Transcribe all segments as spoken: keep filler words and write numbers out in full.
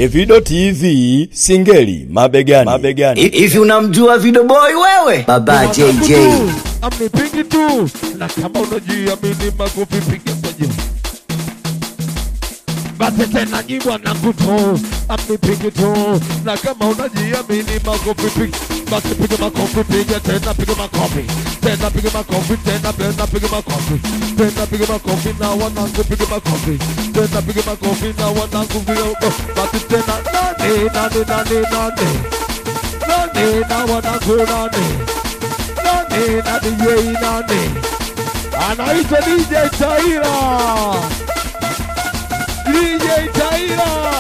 Evido T V, Singeli, mabegani. Mabegani. If unamjua Video Boy wewe, Baba J J. Amnipingi tu, na kama unajiamini makofi piga kwa juu. Basi tena jibwa na kuto, amnipingi tu, na kama unajiamini makofi piga. Basi piga makofi piga, tena piga makofi. Tena piga makofi, tena tena piga makofi. Tena piga makofi na wanangu piga makofi. Tena piga makofi na wanangu piga makofi. Basi tena nani nani nani nani. Nani na wanangu nani. Nani na D J nani. Anaitwa D J Taira. D J Taira.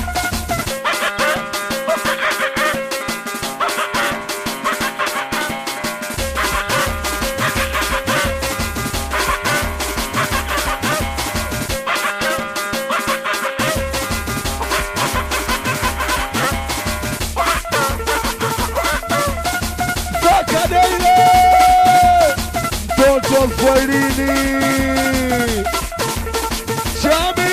Swahilini Chami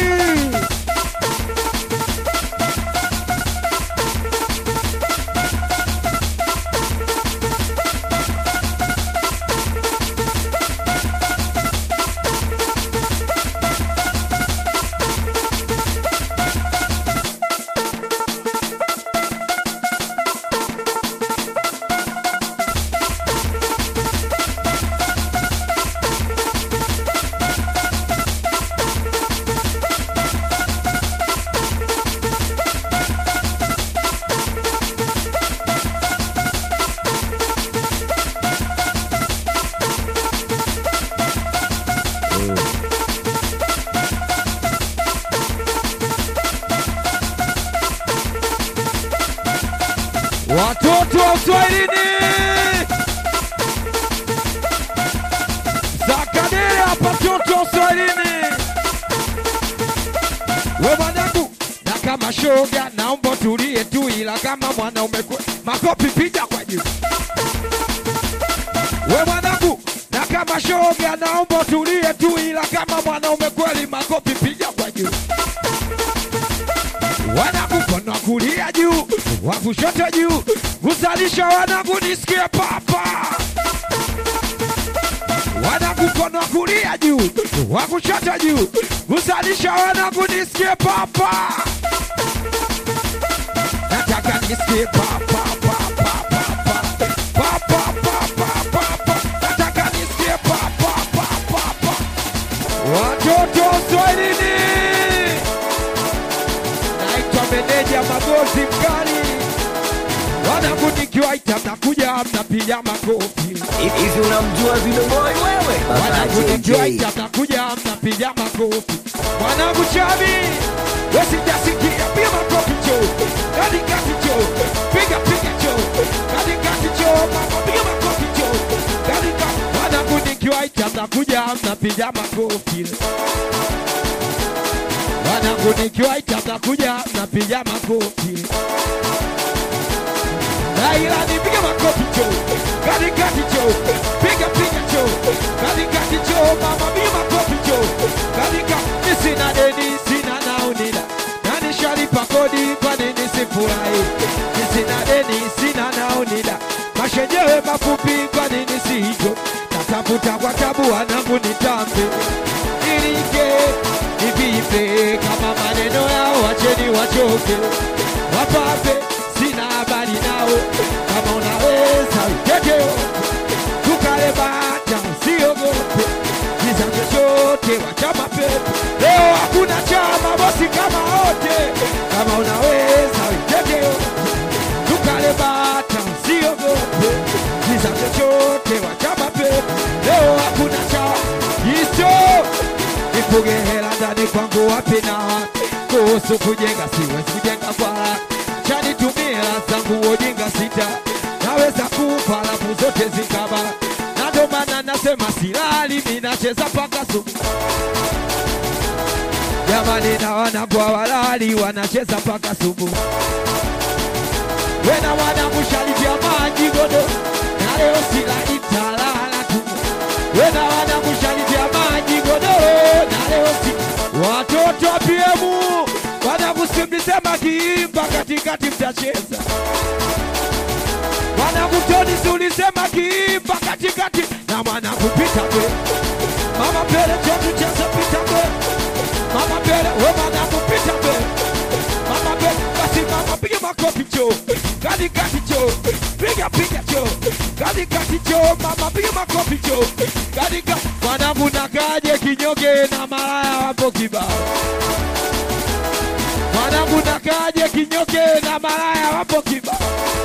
watoto wa Swahilini Zakadere hapa watoto wa Swahilini. We mwanangu na kama shoga naomba tulie tu, ila kama mwanaume kwe makofi piga kwa juu. We mwanangu na kama shoga naomba tulie tu, ila kama mwanaume kweli makofi piga kwa juu. Wanangu mkono kulia juu, wa kushoto juu, kusalisha wanangu nisikie papa. Wanangu mkono kulia juu, wa kushoto juu, kusalisha wanangu nisikie papa. Nataka nisikie papa, papa, papa, papa, papa, papa. Nataka nisikie papa, papa, papa. Watoto Swahilini meneja Magozi mkali. Wanangu nikiwaita mnakuja mnapiga makofi. If unamjua Video Boy wewe, wanangu nikiwaita mnakuja mnapiga makofi. Wanangu Chami wesi jasikia piga makofi cho. Kadi kati cho, piga piga cho. Kadi kati cho, mama piga makofi cho. Kadi kati. Wanangu nikiwaita mnakuja mnapiga makofi. Wanangu nikiwaita mnakuja mnapiga makofi. Laila nipiga makofi cho. Kadi kati cho. Piga piga cho. Kadi kati cho. Mama piga makofi cho. Kadi kati. Sina deni sina naunila. Nani shalipa kodi kwa nini sifurahi. Sina deni sina naunila. Mashenyewe mafupi kwa nini sihijo. Natafuta kwa tabu wanangu nitambe. Nilike nivipe kama maneno yao wacheni wachoke. Wapape sina habari nao. Kama unaweza wikeke tukale bata usiogope. Giza chochote wachama pepe. Leo hakuna chama bosi kama wote. Kama unaweza wikeke tukale bata usiogope. Giza chochote wachama pepe. Leo hakuna chama hicho. Nipuge hela ndani kwangu wapi na wapi. Kuhusu kujenga siwezi kujenga kwa chani tumia zangu ujinga sita. Naweza kufa alafu zote zikaba. Na ndo maana nasema silali minacheza paka subu. Jamani na wanagwa walali wanacheza paka subu. Wena wanamushalivya maji godo. Na leo silali talala tu. Wena wanamushalivya maji godo. Na leo si watoto wa P M wanaku Wanangu simlisema kiimba katikati mtacheza. Wanangu Toni sulisema kiimba katikati na mwanangu pita kwe. Mama pele chotu cheza pita kwe. Mama pele we mwanangu pita kwe. Mama pele basi mama piga makofi cho. Kati kati cho. Piga piga cho. Kati kati cho mama piga makofi cho. Kati kati mwanangu nakaje kinyoge na malaya wapo kibao. Mwanangu nakaje kinyoke na malaya wapo kibao.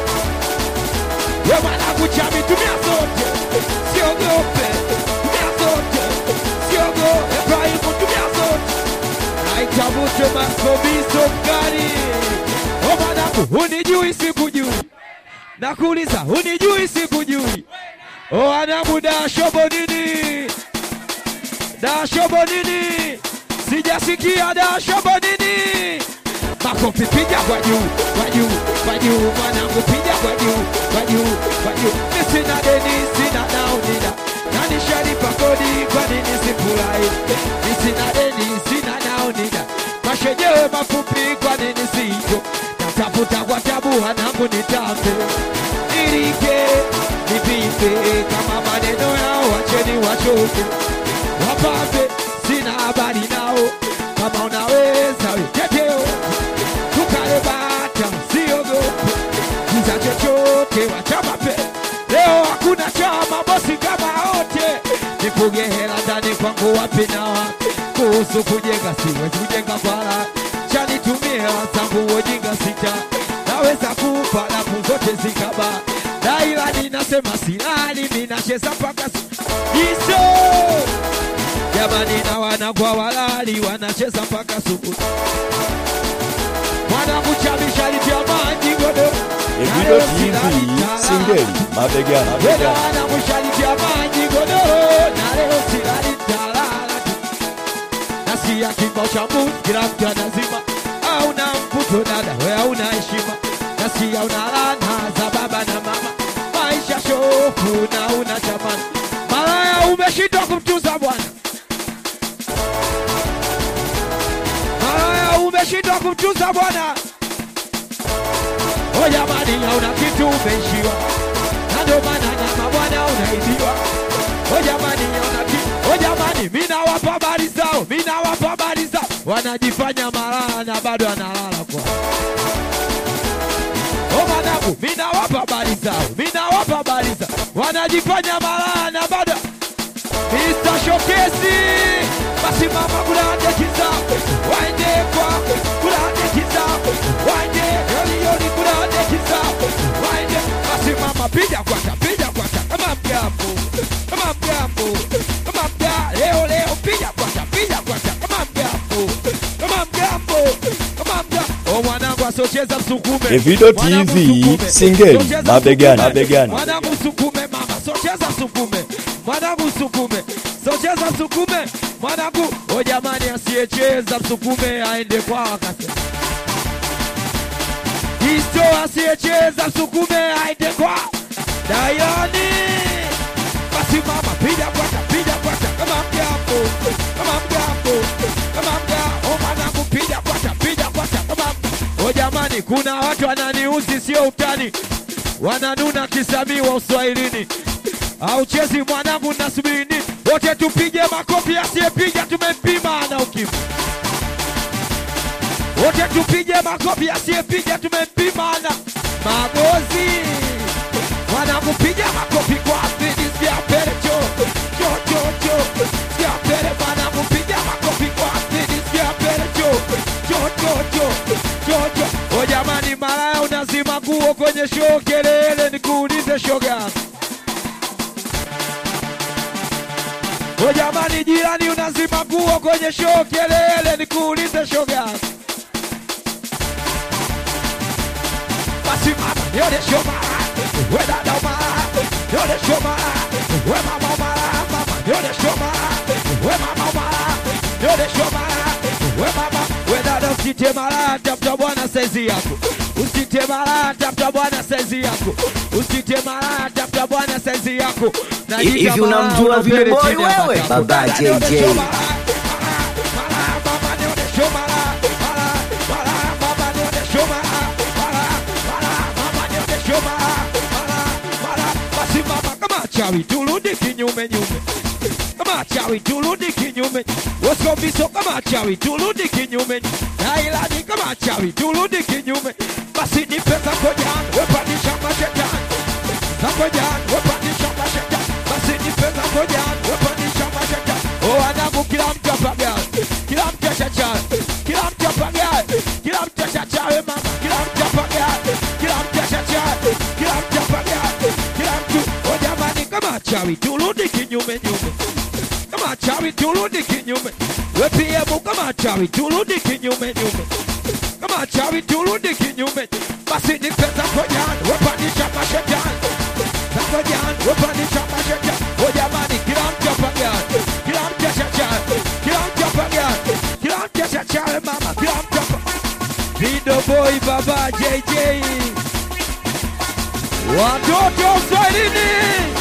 We mwanangu chami tumia zote, siogope, tumia zote, siogope, Ibrahim tumia zote. Naitabute maskobiso mkari. O mwanangu unijui sikujui. Nakuuliza unijui sikujui. O anamu da shobo nini? Da shobo nini? Sijasikia da shobo nini? Makofi piga kwa juu, kwa juu, kwa juu. Mwanangu piga kwa juu, kwa juu, kwa juu. Nisina deni, sina naunina. Nani sharipa kodi, kwa nini sifurahi? Nisina deni, sina naunina. Mashenyewe mafupi, kwa nini sijo? Natafuta kwa tabu, wanangu nitambe. Nirike, nipipe, kama maneno yao, wacheni wachoke. Wapambe, sina habari nao. Kama unaweza, teteo. Tukarebata, siogope. Kiza chochote, wachama pe. Leo hakuna chama, bosi kama wote. Nipuge hela ndani kwangu wapi na wapi. Kuhusu kujenga, siwezi kujenga para. Chani tumia, zangu wajinga sita. Naweza kufa, lafu zote zikaba. Daila ninasema silali, minacheza paka iso. Jamani na wanagwa walali, wanacheza paka subu. Mwanangu chamisha litia maji godo. Evido T V, Singeli, mabegani, mabegani. Mwanangu chalitia maji godo. Na leo silali talala. Nasikia kibao cha mbuzi, kila mtu anazima. Hauna mvuto dada, we hauna heshima. Nasikia unalana za baba na mama. Maisha shofu na una chamani. Malaya umeshindwa kumtunza bwana. Malaya umeshindwa kumtunza bwana. O jamani hauna kitu umeishiwa. Na ndo maana na mabwana unaibiwa. O jamani hauna kitu. O jamani mina wapa habari zao, mina wapa habari zao. Wanajifanya malaya na bado analala kwa. O mwanangu mina wapa habari zao, mina wapa habari zao. Wanajifanya malaya na bado. Mister Showcase. Basi mama kulande kizao. Waende kwa kulande kizao. Waende yoni yoni kulande kizao. Waende basi mama piga kwata, piga kwata. Kama mgambo, kama mgambo, kama mgambo. Leo leo piga kwata, piga kwata. Kama mgambo, kama mgambo, kama mgambo. O mwanangu asocheza msukume. Evido T V, Singeli, mabegani, mabegani. Mwanangu msukume mama, socheza msukume. Mwanangu msukume, socheza msukume. Mwanangu, o jamani asiyecheza msukume aende kwa wakati. Histo asiyecheza msukume aende kwa Dayani. Basi mama piga kwata, piga kwata. Kama mgambo, kama mgambo, kama mgambo. O mwanangu piga kwata, piga kwata. Kama o jamani kuna watu wananiuzi sio utani. Wananuna kisamiwa uswahilini. Au chezi mwanangu nasubiri nini? Wote tupige makofi, asiyepiga tumempima na ukimu. Wote tupige makofi, asiyepiga tumempima na magozi. Mwanangu piga makofi kwa afidi, sikia pere cho. Cho cho cho, sikia pere mwanangu piga makofi kwa afidi, sikia pere cho. Cho cho cho, cho cho. O jamani malaya unazima nguo kwenye show, kelele nikuulize shoga. O jamani jirani unazima nguo kwenye show, kelele nikuulize shoga. Basi mama yode show mara, we dada mara, yode show mara, we mama mara, mama yode show mara, we mama mara, yode show mara, we mama, we dada usite mara, tafuta bwana saizi yako. Usite mara, tafuta bwana saizi yako. Usite mara, tafuta bwana saizi yako. Hivi unamjua vile boy wewe? Baba J J. choma mara mara basi mama kama chawi turudi kinyume nyume kama chawi turudi kinyume waskobiso kama chawi turudi kinyume dailani kama chawi turudi kinyume basi nipeza kojan wepandisha mashetani zakojan wepandisha mashetani basi nipeza kojan wepandisha mashetani oh anagu kila mtu apagal kila mtu achachawe kila mtu apagal kila mtu achachawe mama kila mtu apagal kila mtu achachawe kila mtu apagal kila mtu oh jamani kama chawi turudi kinyume nyume kama chawi turudi kinyume wepiemu kama chawi turudi kinyume nyume kama chawi turudi kinyume basi ni pesa kojani wepandisha mashetani zakojani wepandisha mashetani o jamani kila mtu apagani kila mtu achachawe kila mtu apagani kila mtu achachawe mama kila mtu apagani Video Boy Baba J J watoto uswahilini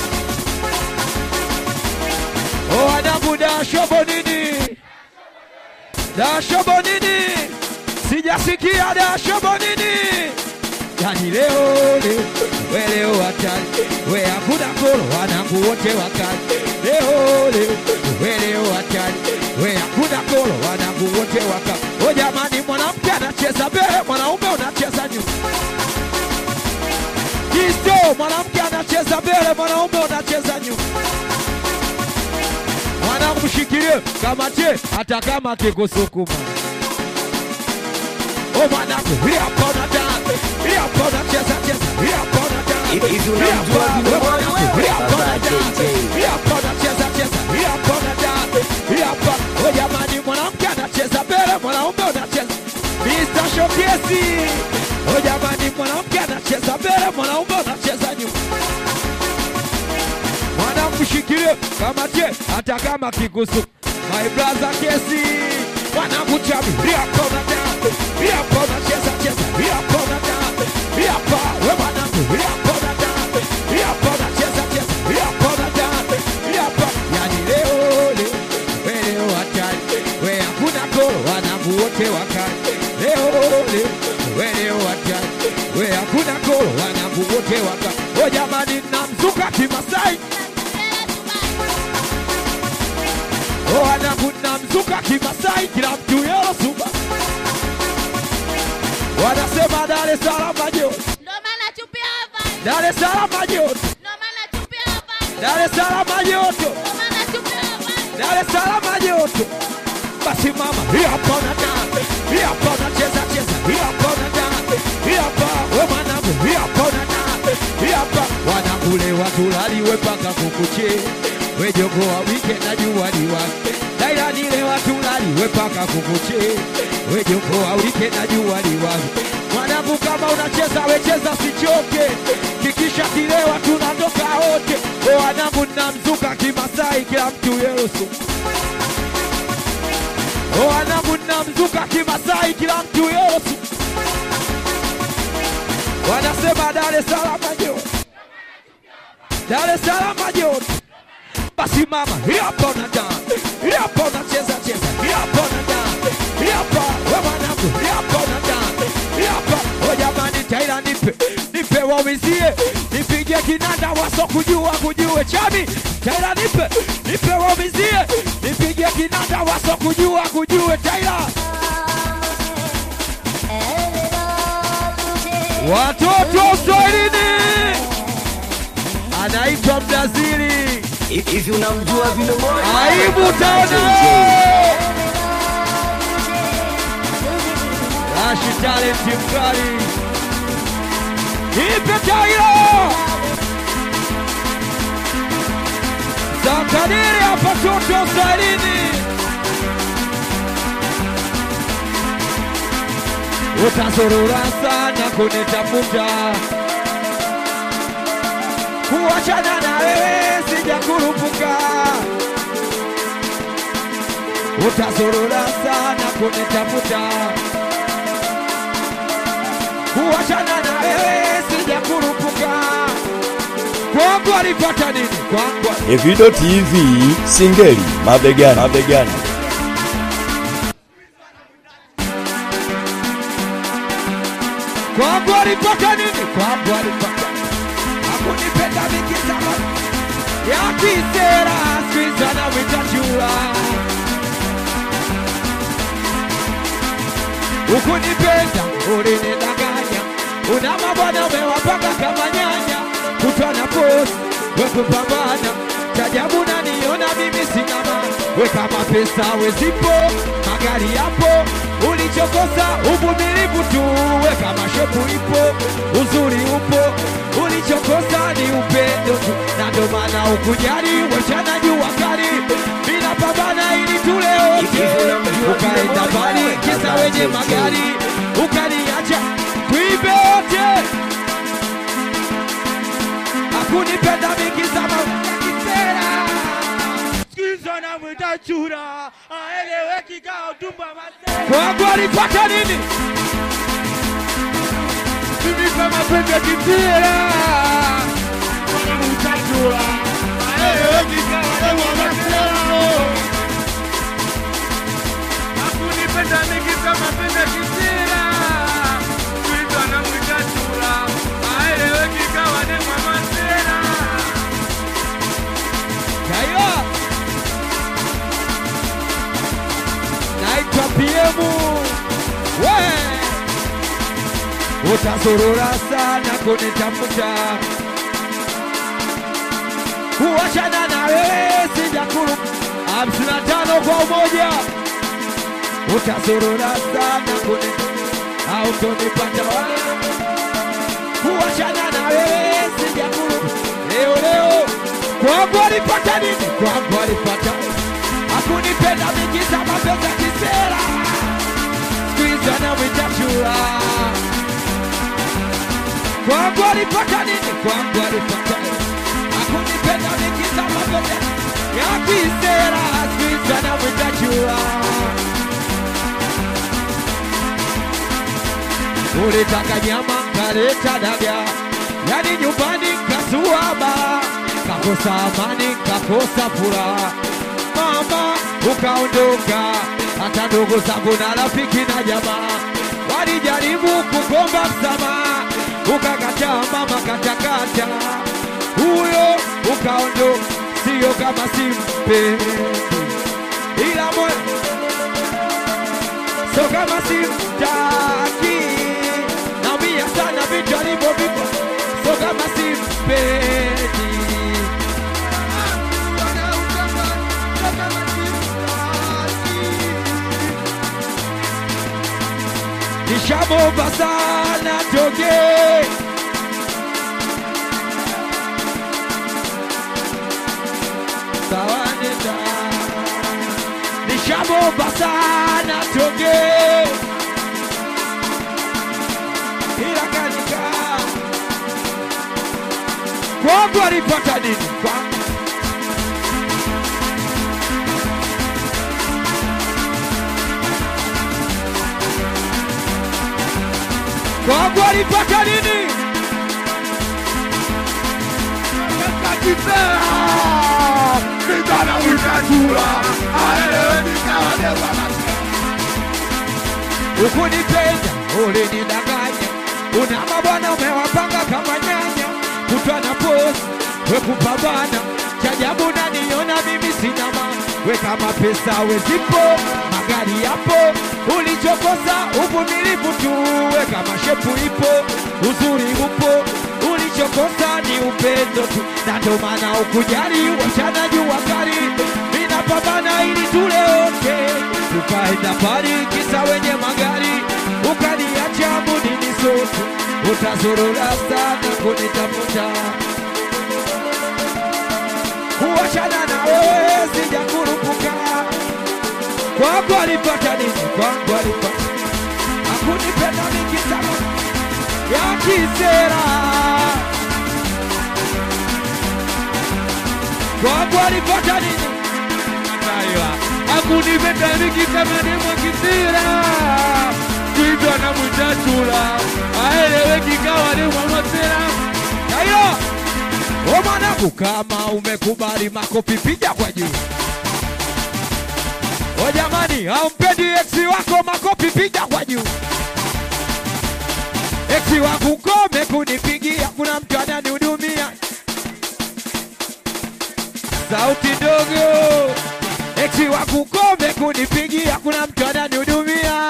oh anabu da shobo nini da shobo nini sijasikia da shobo nini yani leo leo we leo hatari we hakuna koro wanangu wote wakali leo leo we leo hatari we hakuna koro wanangu wote wakali o jamani mwanamke anacheza mbele mwanaume unacheza nyuma kisto mwanamke anacheza mbele mwanaume unacheza nyuma mwanangu mshikilie kama je hata kama kikusukuma oh mwanangu hii hapa unadance hii hapa unacheza cheza hii hapa unadance Hivi unamjua Video Boy wewe Baba J J hii hapa unacheza cheza hii hapa unadance hii hapa oh jamani mwanamke anacheza mbele mwanaume unacheza Mister Showcase oh jamani mwanamke anacheza mbele mwanaume unacheza nyuma mwanangu shikilie kama je hata kama kigusu my brother Kesi mwanangu chabi hapa unadance hapa unacheza cheza hapa unadance hapa we mwanangu hapa unadance hapa unacheza cheza hapa unadance hapa yani leo leo we leo hatari we hakuna koro wanangu wote wakali leo leo we leo hatari we hakuna koro wanangu wote wakali o jamani namzuka kimasai oh wanangu namzuka kimasai kila mtu yero suba wanasema Dar es Salaam majo ndo maana tupia hapa Dar es Salaam majo ndo maana tupia hapa Dar es Salaam majo ndo maana tupia hapa Dar es Salaam majo basi mama hii hapa unadance hii hapa unacheza cheza hii hapa unadance hii hapa we mwanangu hii hapa unadance hii hapa wanangu le watu laliwe paka kukuche we jogo wa weekend na jua liwake daira nile watu laliwe paka kukuche we jogo wa weekend na jua liwake mwanangu kama unacheza we cheza sichoke kikisha kilewa tunatoka wote o wanangu namzuka kimasai kila mtu yerosu o wanangu namzuka kimasai kila mtu yerosu wanasema Dar es Salaam majo Dar es Salaam majo basi mama hii hapa unadance hii hapa unacheza cheza hii hapa unadance hii hapa we mwanangu hii hapa unadance hii hapa o jamani taila nipe nipe wawizie nipige kinanda waso kujua kujue chami taila nipe nipe wawizie nipige kinanda waso kujua kujue taila watoto uswahilini anaitwa Brazili Hivi unamjua Video Boy aibu taona Rashi talent mkali ipe tayo Zakadiri hapa toto uswahilini utazurura sana kunitafuta kuachana na wewe sijakurupuka utazurura sana kunitafuta kuachana na wewe sijakurupuka kwangu alipata nini kwangu Evido T V Singeli mabegani mabegani Kwangu alipata nini? Kwangu alipata hakunipenda mikisama ya kisera, squeeze na mitachura. Ukunipenda ulinidanganya, una mabwana umewapanga kama nyanya, kutwa na post wekupambana, chajabu naniona mimi sina maana. We kama pesa wezipo, magari yapo, ulichokosa uvumilivu tu. We kama shepu ipo, uzuri upo, ulichokosa ni upendo tu. Na ndo maana ukujali, wechana jua kali, bila pambana ili tule wote. Ukaenda mbali, kisa wenye magari, ukaniacha tuibe wote. Hakunipenda mikisama kisera, Sikizo na mwitachura, aeleweki kao tumba masera. kwangu alipata nini? Mimi kama pende kisera, na mwitachura, aeleweki kao tumba masera. Hakunipenda miki kama pende kisera, sikizo na mwitachura, aeleweki kao tumba masera. Kaya naitwa P M. We utazurura sana kunitafuta, kuachana na wewe sijakuru hamsini na tano kwa umoja. Utazurura sana kunitafuta, au tonipata wewe, kuachana na wewe sijakuru leo leo. Kwangu alipata nini? Kwangu alipata hakunipenda mikisa mapesa kisera, squeeze na mitachura. Kwangu alipata nini? Kwangu alipata hakunipenda mikisa mapesa ya kisera, squeeze na mitachura. Ulitaka nyama kaleta daga, yani nyumbani kasuaba, kakosa amani, kakosa furaha. Mama ukaondoka, hata ndugu zangu na rafiki na jamaa walijaribu kukomba msamaha, ukakataa mama, katakata. Huyo ukaondoka, sio kama simpendi, ila moyo sio kama simtaki. Naumia sana vitu alivyovipa, sio kama simpendi. Nishamomba sana toke, sawa nenda. Nishamomba sana toke, ila kanika. Kwangu alipata nini? Kwangu Kwangu alipata nini? Kakisera, kijana mwitachura, aeleweki kao tumba masera. Ukunipenda ulinidanganya, una mabwana umewapanga kama nyanya, kutwa na post wekupambana, chajabu naniona mimi sina maana. We kama pesa wezipo, magari yapo, ulichokosa uvumilivu tu. We kama shepu ipo, uzuri upo, ulichokosa ni upendo tu. Na ndo maana ukujali, wachana jua kali, mina pambana ili tule wote. Ukaenda pali kisa wenye magari, ukaniacha mudini sote. Utazurura sana kunitafuta, kuachana na wewe sijakurupuka. Kwangu alipata nini? Kwangu alipata hakunipenda mikisama ya kisera. Kwangu alipata nini? Mataiwa, hakunipenda mikisama demo kisera, sikizo na mwitachura, aeleweki kao tumba masera. Kayo o mwanangu, kama umekubali makofi piga kwa juu. O jamani, haumpendi ex wako, makofi piga kwa juu. Eksi wangu kome kunipigia, kuna mtu ananihudumia. Sauti ndogo. Eksi wangu kome kunipigia, kuna mtu ananihudumia.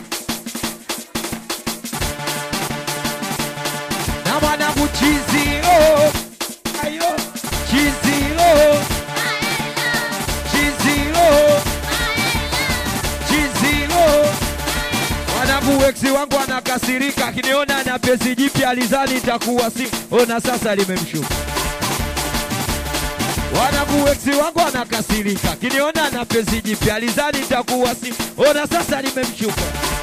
Na mwanangu chizi oh. Ayo chizi oh. Chizi oh. Chizi oh. Mwanangu eksi wangu anakasirika, akiniona na pesi jipya alizani itakuwa simu. Ona sasa limemshuka. Mwanangu eksi wangu anakasirika, akiniona na pesi jipya alizani itakuwa simu. Ona sasa limemshuka.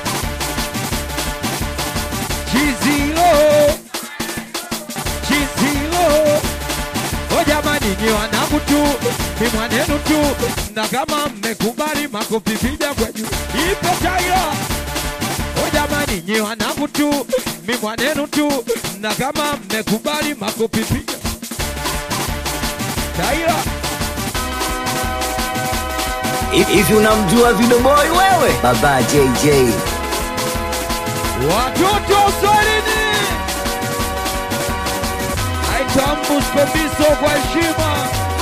Chizi oh. Chizi oh. O jamani ni wanangu tu, ni mwanenu tu. Na kama mmekubali makofi piga kwa juu. Ipe tayo. O jamani ni wanangu tu, ni mwanenu tu. Na kama mmekubali makofi piga. Tayo. If unamjua Video Boy wewe, Baba J J. Watoto swalini. Aitambu spebiso kwa heshima.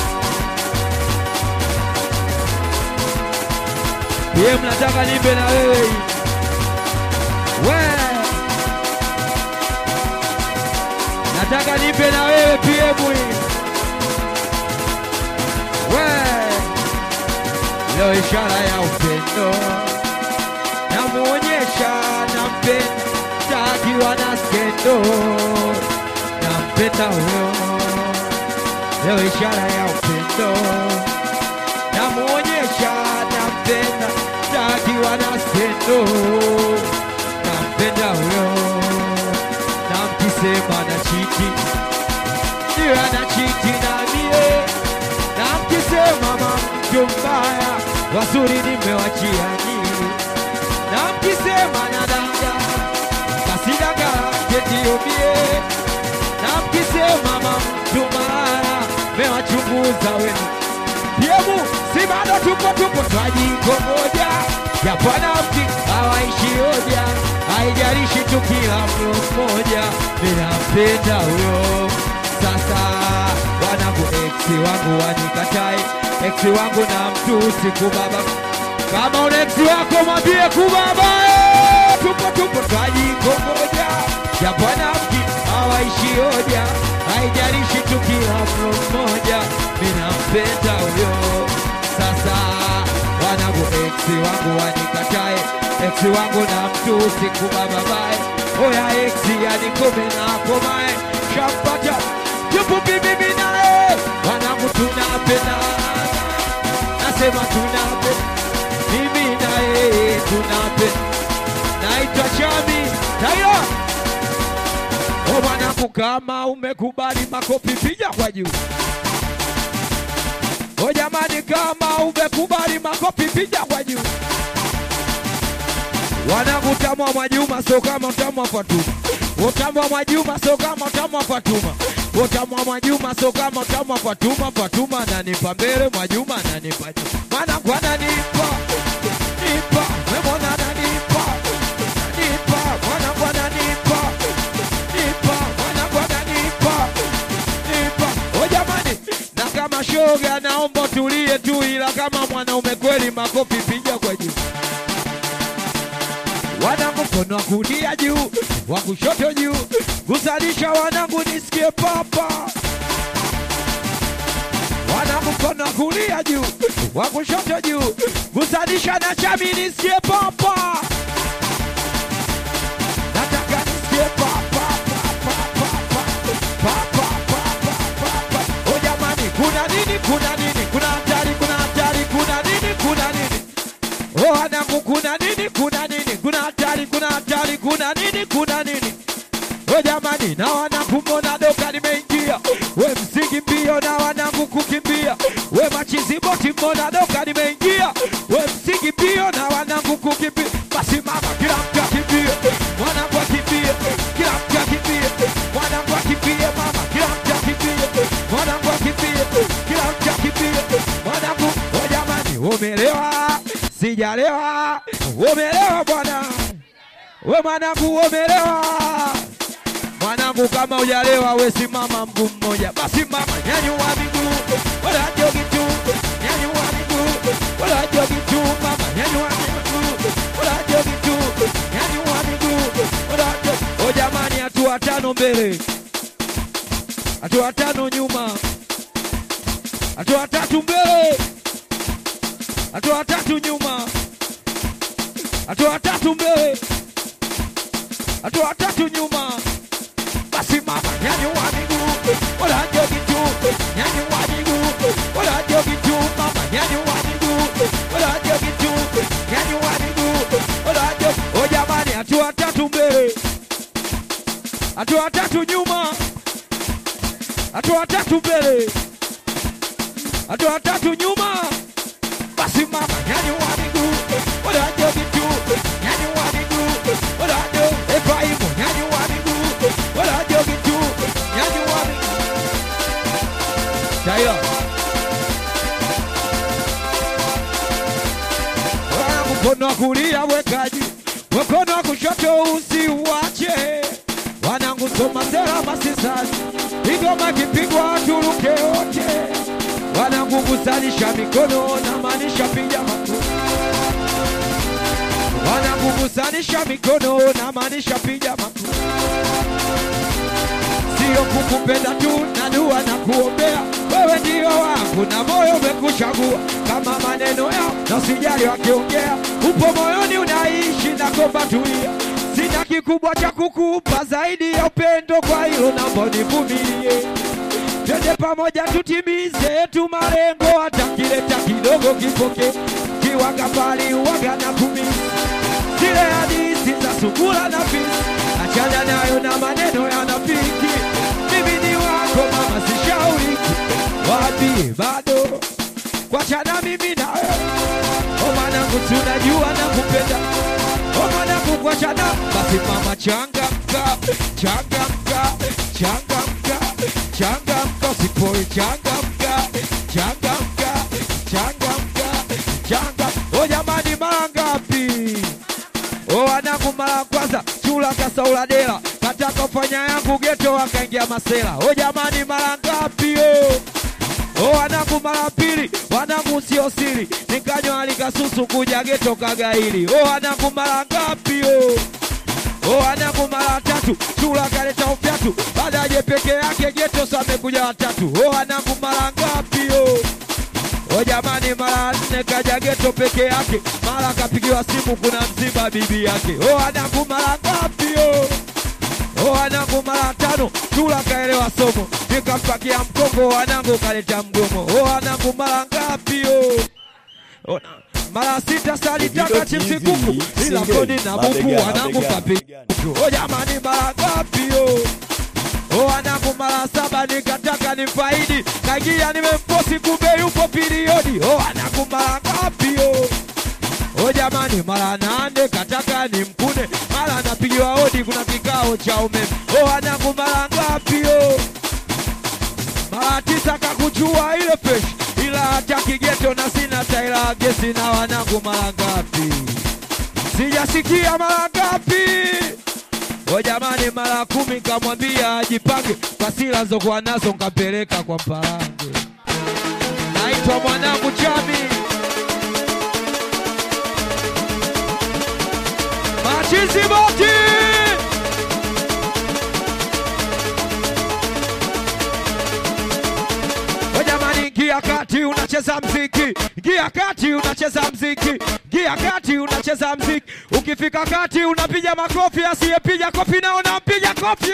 Pia mnataka nimbe na wewe. We. Nataka nimbe na wewe pia mwi. We. Leo ishara ya upendo. Namuonyesha nampenda akiwa na skendo. Nampenda huyo. Leo ishara ya upendo. Namuonyesha nampenda akiwa na skendo. Nampenda huyo. Na mkisema na chiti, niwe na chiti na mie. Na mkisema mamtu mbaya, wazuri nimewachia nyinyi. Na mkisema na danga, kasidaga ketiobie. Na mkisema mamtu mbaya, mewachunguza wenu. Piemu, si bado tuko tuko twajiko moja. Ya bwana mti, hawaishi hoja. Haijalishi tu kila mlo moja. Ninampenda huyo. Sasa wanangu eksi wangu wanikatai. Eksi wangu na mtusi kubaba. Kama una eksi wako mwambie kubaba. Tupo tupo twajiko moja. Ya bwana mti, hawaishi hoja. Haijalishi tu kila mlo moja. Ninampenda huyo. Sasa wanangu eksi wangu wanikatai. Eksi wangu na mtusi kubababae. Oya eksi yanikome na komae. Shampata yupu bibi nae. Wanangu tunapenda. Nasema tunapenda. Mimi nae tunapenda. Naitwa Chami Tayo. O wanangu kama umekubali makofi piga kwa juu. O jamani kama umekubali makofi piga kwa juu. Wanangu utamu wa Mwajuma so kama utamu wa Fatuma. Utamu wa Mwajuma so kama utamu wa Fatuma. Utamu wa Mwajuma so kama utamu wa Fatuma. Fatuma ananipa mbele, Mwajuma ananipa juu. Mwanangu ananipa, nipa, memona ananipa, nipa, mwanangu ananipa, nipa, mwanangu ananipa, nipa. O jamani, na kama shoga naomba tulie tu, ila kama mwanaume kweli makofi piga kwa juu. Wanangu mkono wa kulia juu, wa kushoto juu. Kusalisha wanangu nisikie papa. Wanangu mkono wa kulia juu, wa kushoto juu. Kusalisha na Chami nisikie papa. Nataka nisikie papa, papa, papa, papa, papa, papa. O jamani kuna nini, kuna nini, kuna hatari, kuna hatari, kuna nini, kuna nini. O wanangu kuna nini, kuna nini, kuna hatari, kuna hatari, kuna nini, kuna nini. O jamani na wanangu mbona doka nimeingia. We msingi mbio na wanangu kukimbia. We machizi boti mbona doka nimeingia. We msingi mbio na wanangu kukimbia. Basi mama kila mtu akimbie. Mwanangu akimbie. Kila mtu akimbie. Mwanangu akimbie mama. Kila mtu akimbie. Mwanangu akimbie. Kila mtu akimbie. Mwanangu o jamani umelewa. Sijalewa. Umelewa bwana. We mwanangu umelewa. Mwanangu kama hujalewa we simama mguu mmoja. Basi mama nyanyua miguu. Wala jogi tu. Nyanyua miguu. Wala jogi tu mama nyanyua miguu. Wala jogi tu. Nyanyua miguu. Wala jogi. O jamani hatua tano mbele. Hatua tano nyuma. Hatua tatu mbele. Hatua tatu nyuma. Hatua tatu mbele. Hatua tatu nyuma. Basi mama nyanyua miguu. Wala jogi tu. Nyanyua miguu. Wala jogi tu mama nyanyua miguu. Wala jogi tu. Nyanyua miguu. Wala jogi. O jamani hatua tatu mbele. Hatua tatu nyuma. Hatua tatu mbele. Hatua tatu nyuma. Basi mama nyanyua miguu. Wala jogi tu. Nyanyua miguu. Wala jogi. Ibrahim nyanyua miguu. Wala jogi tu. Nyanyua miguu. Tayo. Mkono wa kulia weka juu. Mkono wa kushoto usiuache. Wanangu soma sera masisani. Igoma kipigwa turuke wote. Wanangu kusalisha mikono na maanisha piga makofi. Wanangu kusanisha mikono na maanisha piga makofi. Sio kukupenda tu na dua na kuombea. Wewe ndio wangu na moyo umekuchagua. Kama maneno yao na usijali wakiongea. Upo moyoni unaishi na komba tulia. Sina kikubwa cha kukupa zaidi ya upendo, kwa hilo naomba univumilie. Twende pamoja tutimize tu malengo, hata kileta kidogo kipoke. Kiwaga pali uwaga na kumisi. Zile hadithi za sungura na fisi. Achana nayo na maneno yanapiki. Mimi ni wako mama sishauriki. Wapi bado kuachana mimi na wewe. O mwanangu tunajua na kupenda. O mwanangu kuachana. Basi mama changamka. Changamka. Changamka. Changamka. Usipoi changamka. Changamka. Changamka. Changamka. O jamani mara ngapi? O wanangu mara kwanza chula kasaula dela. Kataka ufanya yangu geto wakaingia masela. O jamani mara ngapi o? O wanangu mara pili, wanangu sio siri. Nikanywa alikasusu kuja geto kagaili. O wanangu mara ngapi o? O wanangu mara tatu, chula kaleta ufyatu. Baadaye peke yake geto same kuja watatu. O wanangu mara ngapi o? O jamani mara nne kaja geto peke yake. Mara kapigiwa simu kuna msiba bibi yake. O wanangu mara ngapi o? O wanangu mara tano, chula kaelewa somo. Nikampakia mkongo wanangu kaleta mgomo. O wanangu mara ngapi o? O mara sita salitaka chipsi kuku. Ila kodi na buku wanangu kapi. O jamani mara ngapi o? O wanangu mara saba nikataka nifaidi. Kagia nimemposi kumbe yupo periodi. O wanangu mara ngapi o? O jamani mara nane kataka ni mkune. Mara napigiwa hodi kuna kikao cha umeme. O wanangu mara ngapi o? Mara tisa kakujua ile peshi. Ila hata kigeto na sina taila gesi. Na wanangu mara ngapi? Sijasikia mara ngapi? O jamani mara kumi kamwambia ajipange. Kwa sila zokuwa nazo nkapeleka kwa mparange. Naitwa mwanangu Chami. Machizi boti. O jamani gia kati unacheza mziki. Gia kati unacheza mziki. Gia kati unacheza mziki. Ukifika kati unapiga makofi. Asiyepiga kofi na unampiga kofi.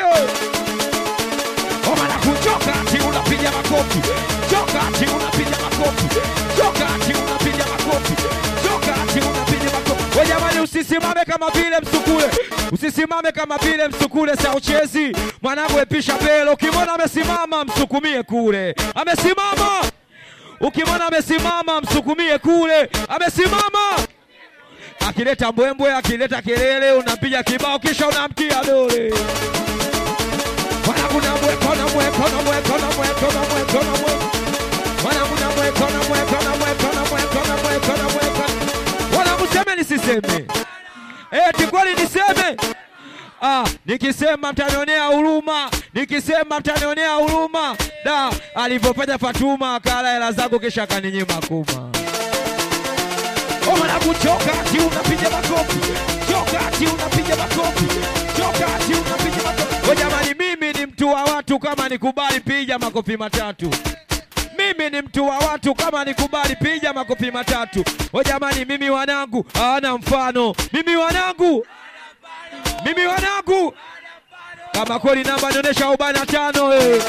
O mana kuchoka ati unapiga makofi. Choka ati unapiga makofi. Choka ati unapiga makofi. Choka ati unapiga makofi. O jamani usisimame kama vile msukule. Usisimame kama vile msukule sa uchezi. Mwanangu episha pelo. Ukimwona amesimama msukumie kule. Amesimama. Ukimwona amesimama msukumie kule. Amesimama. Akileta mbwembwe, akileta kelele, unapiga kibao kisha unamtia dole. Wanangu na mwe, kona mwe, kona mwe, kona mwe, kona mwe, kona mwe. Wanangu na mwe, kona mwe, kona mwe, kona mwe, kona mwe, kona mwe, kona. Wanangu seme nisiseme. Eti kweli niseme? Ah, nikisema mtanionea huruma, nikisema mtanionea huruma. Da, alipofanya Fatuma kala hela zangu kisha kaninyima kuma. Oma na kuchoka ati unapiga makofi. Choka ati unapiga makofi. Choka ati unapiga makofi. O jamani, mimi ni mtu wa watu, kama nikubali piga makofi matatu. Mimi ni mtu wa watu, kama nikubali piga makofi matatu. O jamani, mimi wanangu hawana mfano. Mimi wanangu Mimi wanangu kama kweli namba nionyesha arobaini na tano eh.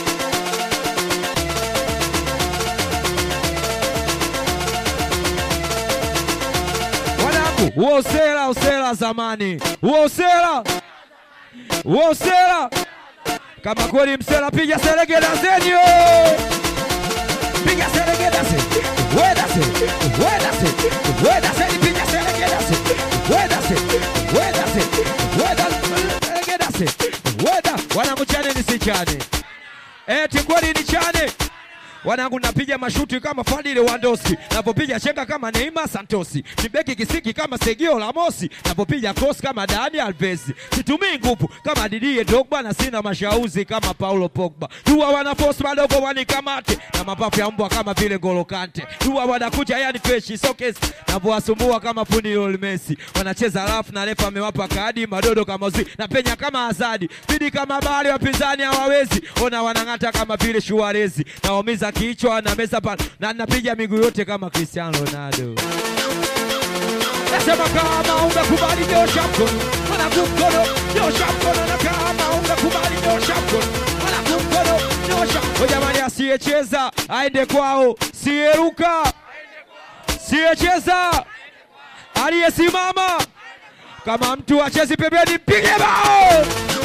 Wanangu, huo usela usela zamani. Huo usela Huo usela kama kweli msela piga selegeda zeni eh. Piga selegeda zeni. Weda zeni. Weda zeni. Weda zeni piga selegeda zeni. Weda zeni. Weda zeni. Weda selegeda zeni. Weda wanangu chane nisichane. Eti kweli ni chane. Wanangu napiga mashuti kama Fadil Lewandowski, napopiga chenga kama Neymar Santosi, nibeki kisiki kama Sergio Ramos, napopiga cross kama Dani Alves, situmii nguvu kama Didier Drogba na sina mashauzi kama Paulo Pogba. Dua wana force madogo wanikamate na mapafu ya mbwa kama vile N'Golo Kante. Dua wanakuja yani fresh sokes napowasumbua kama fundi Lionel Messi. Wanacheza rafu na refa amewapa kadi madodo kama uzi na penya kama Azadi. Bidi kama bali wapinzani hawawezi. Ona wanangata kama vile Suarez. Naomiza kichwa na meza pana na napiga miguu yote kama Cristiano Ronaldo. Nasema kama ungekubali nyosha mkono, wanangu mkono, nyosha mkono. Na kama ungekubali nyosha mkono, wanangu mkono, nyosha. O jamani, asiyecheza aende kwao, siyeruka siyecheza aliyesimama. Kama mtu achezi pembeni mpige bao.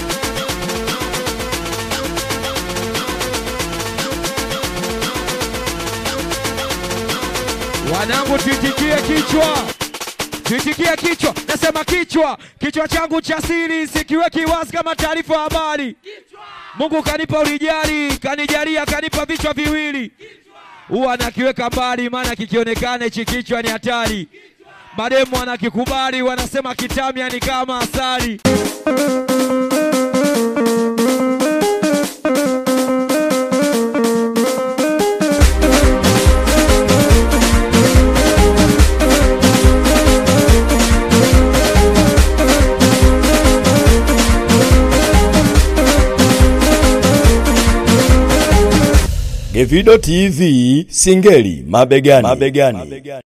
Wanangu tuitikie kichwa. Tuitikie kichwa. Nasema kichwa. Kichwa changu cha siri sikiweki wazi kama taarifa habari. Mungu kanipa ulijali, kanijalia, kanipa vichwa viwili. Huwa nakiweka mbali maana kikionekane hichi kichwa ni hatari. Mademu wanakikubali, wanasema kitamia ni kama asali. Gevido T V, Singeli mabegani. Mabegani. Mabegani.